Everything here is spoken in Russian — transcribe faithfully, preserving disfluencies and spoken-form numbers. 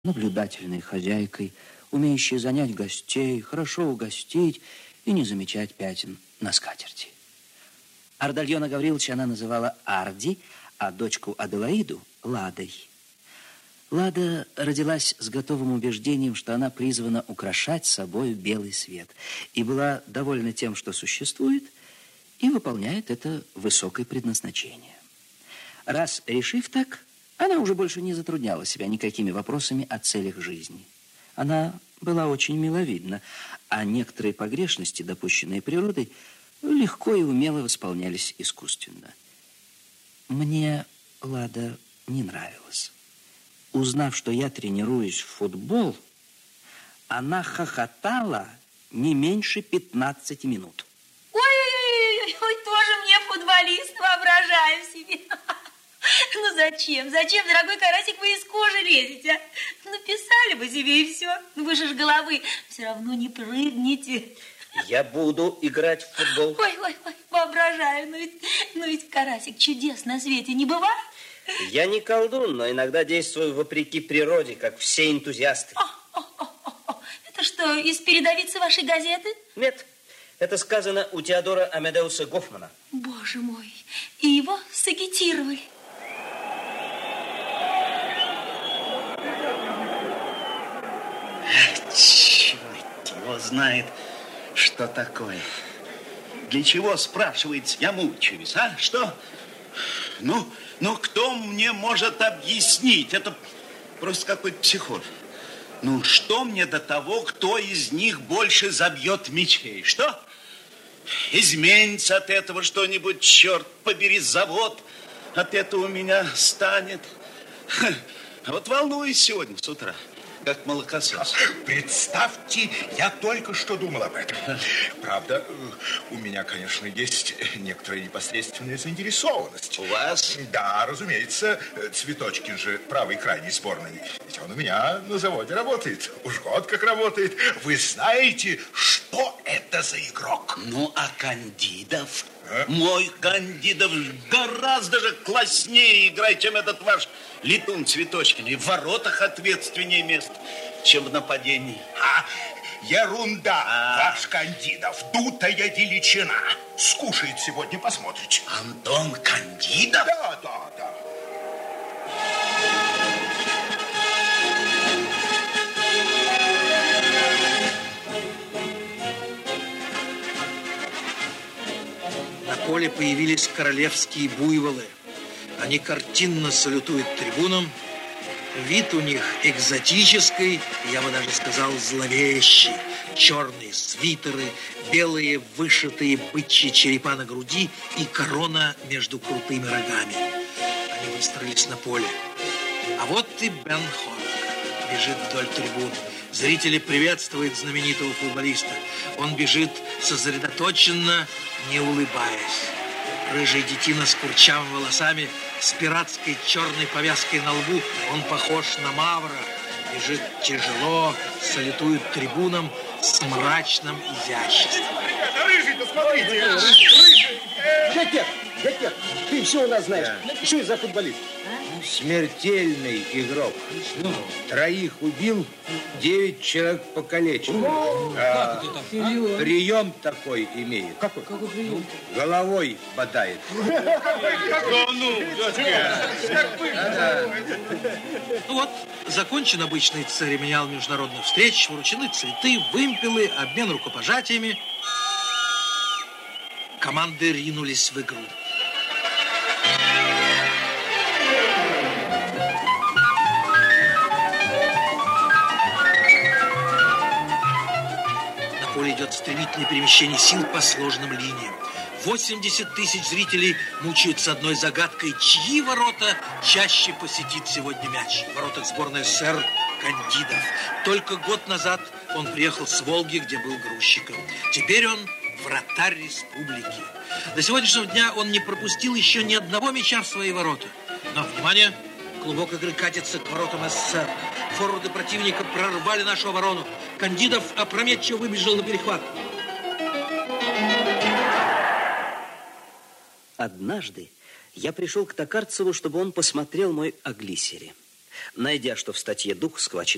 наблюдательной хозяйкой, умеющей занять гостей, хорошо угостить и не замечать пятен на скатерти. Ардальона Гавриловича она называла Арди, а дочку Аделаиду – Ладой. Лада родилась с готовым убеждением, что она призвана украшать собой белый свет, и была довольна тем, что существует, и выполняет это высокое предназначение. Раз решив так, она уже больше не затрудняла себя никакими вопросами о целях жизни. Она была очень миловидна, а некоторые погрешности, допущенные природой, легко и умело восполнялись искусственно. Мне Лада не нравилась. Узнав, что я тренируюсь в футбол, она хохотала не меньше пятнадцати минут. Ой-ой-ой, тоже мне футболист, воображаю себе. Ну зачем? Зачем, дорогой карасик, вы из кожи лезете? Написали бы себе и все. Вы же ж головы все равно не прыгнете. Я буду играть в футбол. Ой, ой, ой, воображаю. Ну ведь, ну ведь карасик, чудес на свете не бывает. Я не колдун, но иногда действую вопреки природе, как все энтузиасты. О, о, о, о. Это что, из передовицы вашей газеты? Нет, это сказано у Теодора Амедеуса Гофмана. Боже мой, и его сагитировали. Черт его знает, что такое. Для чего, спрашивается, я мучаюсь, а? Что? Ну, ну, кто мне может объяснить? Это просто какой-то психоз. Ну, что мне до того, кто из них больше забьет мячей? Что? Изменится от этого что-нибудь, черт побери, завод от этого у меня станет. А вот волнуюсь сегодня с утра, как молокосос. Представьте, я только что думал об этом. Правда, у меня, конечно, есть некоторая непосредственная заинтересованность. У вас? Да, разумеется, Цветочкин же правый крайний сборной. Ведь он у меня на заводе работает. Уж год как работает. Вы знаете, что это за игрок? Ну, а Кандидов? А? Мой Кандидов гораздо же класснее играет, чем этот ваш летун Цветочкин. И в воротах ответственнее мест, чем в нападении. А, ерунда, А. ваш Кандидов, дутая величина. Скушает сегодня, посмотрите. Антон Кандидов? Да, да, да. На поле появились королевские буйволы. Они картинно салютуют трибунам. Вид у них экзотический, я бы даже сказал, зловещий. Черные свитеры, белые вышитые бычьи черепа на груди и корона между крутыми рогами. Они выстроились на поле. А вот и Бен Хонг бежит вдоль трибун. Зрители приветствуют знаменитого футболиста. Он бежит сосредоточенно, не улыбаясь. Рыжий детина с курчавыми волосами, с пиратской черной повязкой на лбу. Он похож на мавра. Бежит тяжело, салютует трибунам с мрачным изяществом. Ребята, рыжий-то, смотрите! Рыжий! Жакет, Жакет, ты все у нас знаешь. Что это за футболист? Смертельный игрок. Троих убил, девять человек покалечил. А, прием такой имеет. Какой? Головой бодает. Ну вот, закончен обычный церемониал международных встреч, вручены цветы, вымпелы, обмен рукопожатиями. Команды ринулись в игру. На поле идет стремительное перемещение сил по сложным линиям. восемьдесят тысяч зрителей мучаются одной загадкой, чьи ворота чаще посетит сегодня мяч. В воротах сборной СССР Кандидов. Только год назад он приехал с Волги, где был грузчиком. Теперь он вратарь республики. До сегодняшнего дня он не пропустил еще ни одного мяча в свои ворота. Но, внимание, клубок игры катится к воротам СССР. Форварды противника прорвали нашу оборону. Кандидов опрометчиво выбежал на перехват. Однажды я пришел к Токарцеву, чтобы он посмотрел мой о глиссере. Найдя, что в статье дух схвачен